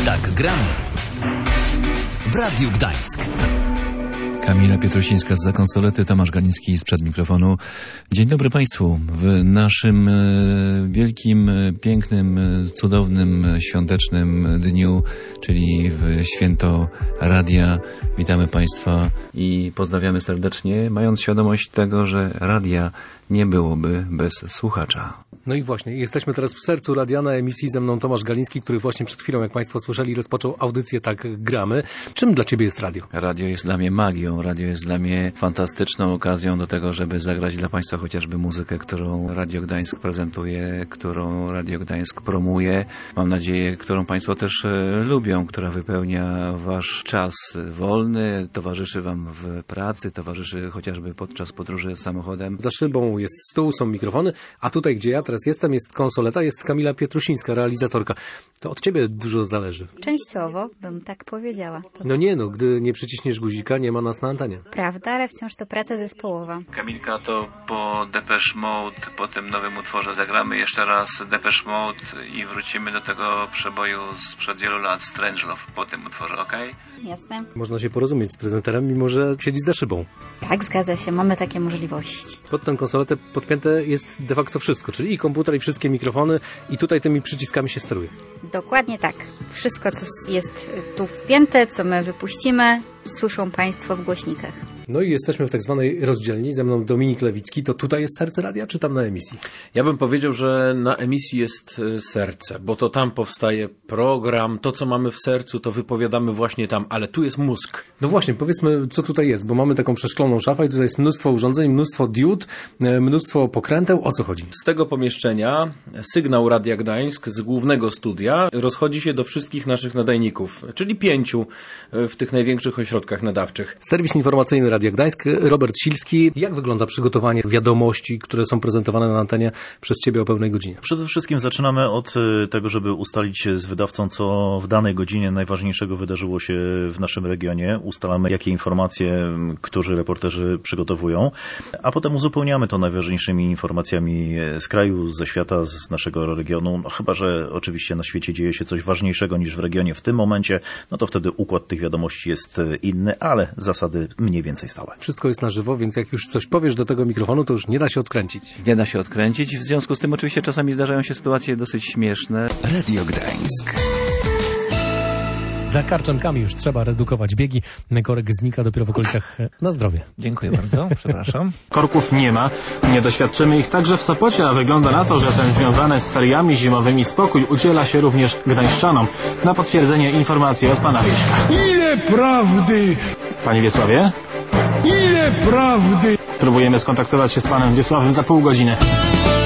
Tak gramy w Radiu Gdańsk. Kamila Pietrusińska zza konsolety, Tomasz Galiński sprzed mikrofonu. Dzień dobry Państwu. W naszym wielkim, pięknym, cudownym, świątecznym dniu, czyli w święto radia, witamy Państwa i pozdrawiamy serdecznie, mając świadomość tego, że radia nie byłoby bez słuchacza. No i właśnie, jesteśmy teraz w sercu radia na emisji, ze mną Tomasz Galiński, który właśnie przed chwilą, jak Państwo słyszeli, rozpoczął audycję Tak gramy. Czym dla Ciebie jest radio? Radio jest dla mnie magią, radio jest dla mnie fantastyczną okazją do tego, żeby zagrać dla Państwa chociażby muzykę, którą Radio Gdańsk prezentuje, którą Radio Gdańsk promuje. Mam nadzieję, którą Państwo też lubią, która wypełnia Wasz czas wolny, towarzyszy Wam w pracy, towarzyszy chociażby podczas podróży samochodem. Za szybą jest stół, są mikrofony, a tutaj, gdzie ja teraz jestem, jest konsoleta, jest Kamila Pietrusińska, realizatorka. To od Ciebie dużo zależy. Częściowo bym tak powiedziała. No nie, gdy nie przyciśniesz guzika, nie ma nas na antenie. Prawda, ale wciąż to praca zespołowa. Kamilka, to po Depeche Mode, po tym nowym utworze zagramy jeszcze raz Depeche Mode i wrócimy do tego przeboju sprzed wielu lat, Strangelove, po tym utworze, okej? Jasne. Można się porozumieć z prezenterem, mimo że siedzi za szybą. Tak, zgadza się, mamy takie możliwości. Pod tę konsoletę podpięte jest de facto wszystko, czyli i komputer, i wszystkie mikrofony, i tutaj tymi przyciskami się steruje. Dokładnie tak. Wszystko, co jest tu wpięte, co my wypuścimy, słyszą Państwo w głośnikach. No i jesteśmy w tak zwanej rozdzielni. Ze mną Dominik Lewicki. To tutaj jest serce radia, czy tam na emisji? Ja bym powiedział, że na emisji jest serce, bo to tam powstaje program, to co mamy w sercu, to wypowiadamy właśnie tam, ale tu jest mózg. No właśnie, powiedzmy, co tutaj jest, bo mamy taką przeszkloną szafę i tutaj jest mnóstwo urządzeń, mnóstwo diod, mnóstwo pokręteł. O co chodzi? Z tego pomieszczenia sygnał Radia Gdańsk z głównego studia rozchodzi się do wszystkich naszych nadajników, czyli 5 w tych największych ośrodkach nadawczych. Serwis informacyjny Radia Gdańsk, Robert Silski. Jak wygląda przygotowanie wiadomości, które są prezentowane na antenie przez Ciebie o pełnej godzinie? Przede wszystkim zaczynamy od tego, żeby ustalić się z wydawcą, co w danej godzinie najważniejszego wydarzyło się w naszym regionie. Ustalamy, jakie informacje, którzy reporterzy przygotowują, a potem uzupełniamy to najważniejszymi informacjami z kraju, ze świata, z naszego regionu. No, chyba że oczywiście na świecie dzieje się coś ważniejszego niż w regionie w tym momencie, no to wtedy układ tych wiadomości jest inny, ale zasady mniej więcej stałe. Wszystko jest na żywo, więc jak już coś powiesz do tego mikrofonu, to już nie da się odkręcić. Nie da się odkręcić. W związku z tym oczywiście czasami zdarzają się sytuacje dosyć śmieszne. Radio Gdańsk. Za karczankami już trzeba redukować biegi. Korek znika dopiero w okolicach. Na zdrowie. Dziękuję bardzo, przepraszam. Korków nie ma, nie doświadczymy ich także w Sopocie, a wygląda na to, że ten związany z feriami zimowymi spokój udziela się również gdańszczanom. Na potwierdzenie informacji od pana Wieśka. Ile prawdy! Panie Wiesławie? Ile prawdy! Próbujemy skontaktować się z panem Wiesławem za pół godziny.